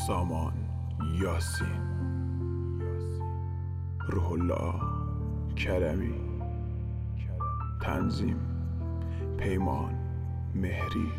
سامان یاسین، روح الله کرمی، تنظیم پیمان مهری.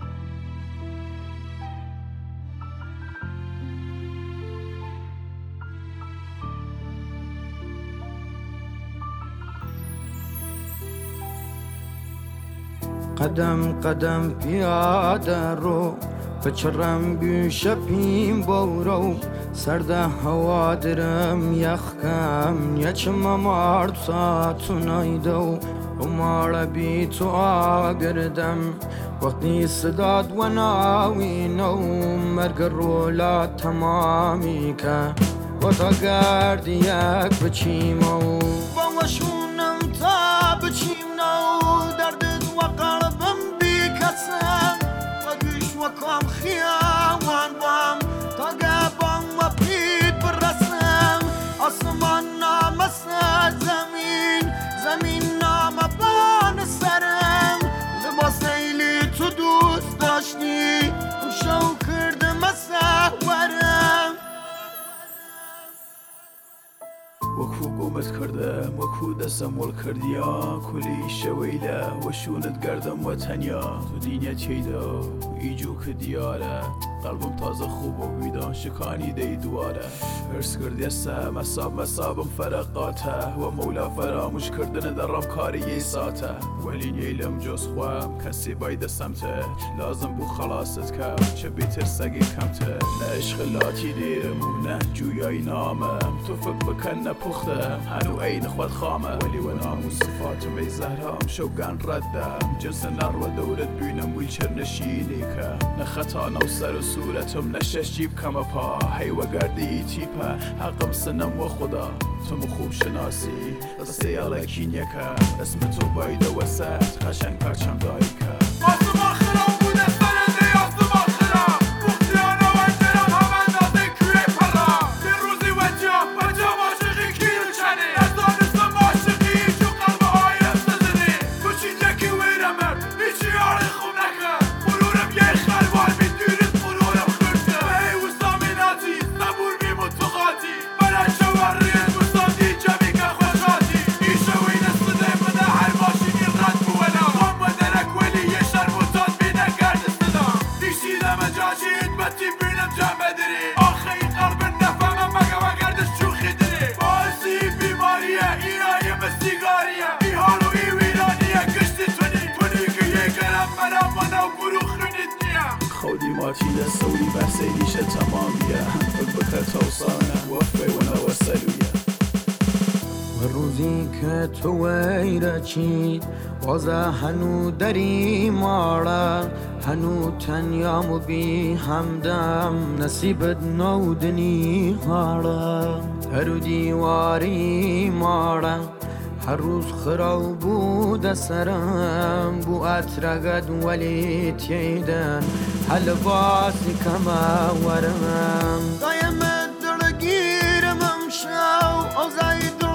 قدم قدم پیاده رو بچرم گوشه پیم بورو سرده هوا درم یخکم یچم مرد ساتونایدو ومارا بی تو آگردم وقتی صداد و ناوینو مرگ رولا تمامی که و تا گرد یک بچیمو با وشونم تا بچیمنو دردت و قلبم بی کسم و گوش و کام خیاوان بام تا گبام و پید برسم آسمان نامسه زمین زمین نامه بان سرم لباس ایلی تو دوست داشتی شو کردم سهورم وەکو گۆمت کردم وەکو دەسەم وەڵ کردیا کولی شەوەیدا وەشونت گەردەم وە تەنیا تو دینە تێیدا ئیجو کە دیارە قەڵبم تازە خوب و ویدا شکانی دەی دوارە هرس کردێسە مەسابم فەرەقاتە وە مەولا فەراموشکردنە دەڕەم کاری یەی ساتە وەلینەی لەم جۆز خوام کەسی بای دەسەمتە لازم بوو خەڵاست کە چە بێتر سەگی کەمتە نە عشقلاتی دێرم و نە جویای نامم تو فک بکەن نەپوختم هەنوو ئەی نخوات خامە وەلی وە ناموو سفاتم ئەی زەهرام شەوگان ڕەتدەم جنسە ناڕوە دەورت بووینم بووی چرنەشینێکە نەخەتانە و سەر و سوورەتم نەشەشی بکەمە پا هەیوە گەردی تیپە حەقم سنم وە خوددا تم خوب شناسی قسەی ئەڵەکینیەکە ئەسمە تۆ بایدەوە سەر قەشەنگ پەرچەم دایکە خودی ماتی لسوری بسیلیش تمامیه فکر بکر توصانه وفه و نوسلویه و روزی که تو ویره چید بازه هنو دری ماره هنو تنیام و بی همدم نصیبت نودنی هاره هر دیواری ماره هر روز خراب بود سرم بو اترقد ولی تیدن هل باسی کما ورم دایم درگیرم امشو آزای